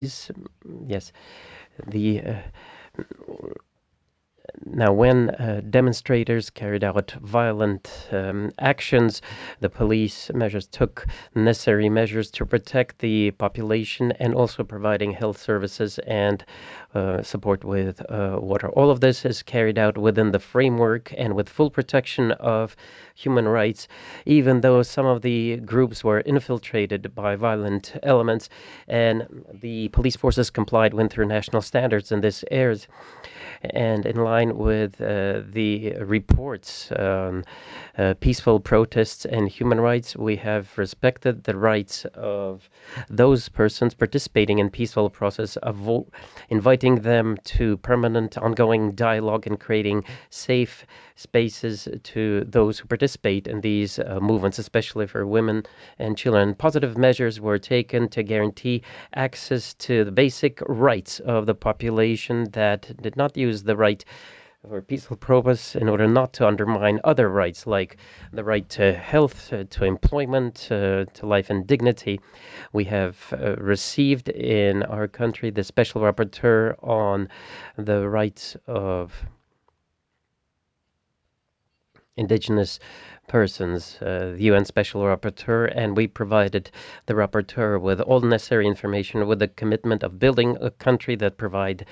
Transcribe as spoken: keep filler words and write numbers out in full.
Yes, yes. The uh, Now, when uh, demonstrators carried out violent um, actions, the police measures took necessary measures to protect the population and also providing health services and uh, support with uh, water. All of this is carried out within the framework and with full protection of human rights, even though some of the groups were infiltrated by violent elements, and the police forces complied with international standards in this area. And in line with uh, the reports, um, uh, peaceful protests and human rights, we have respected the rights of those persons participating in peaceful process, avo- inviting them to permanent ongoing dialogue and creating safe spaces to those who participate in these uh, movements, especially for women and children. Positive measures were taken to guarantee access to the basic rights of the population that did not use the right for peaceful purpose in order not to undermine other rights like the right to health, uh, to employment, uh, to life and dignity. We have uh, received in our country the special rapporteur on the rights of indigenous persons, uh, the U N Special Rapporteur, and we provided the rapporteur with all necessary information with the commitment of building a country that provide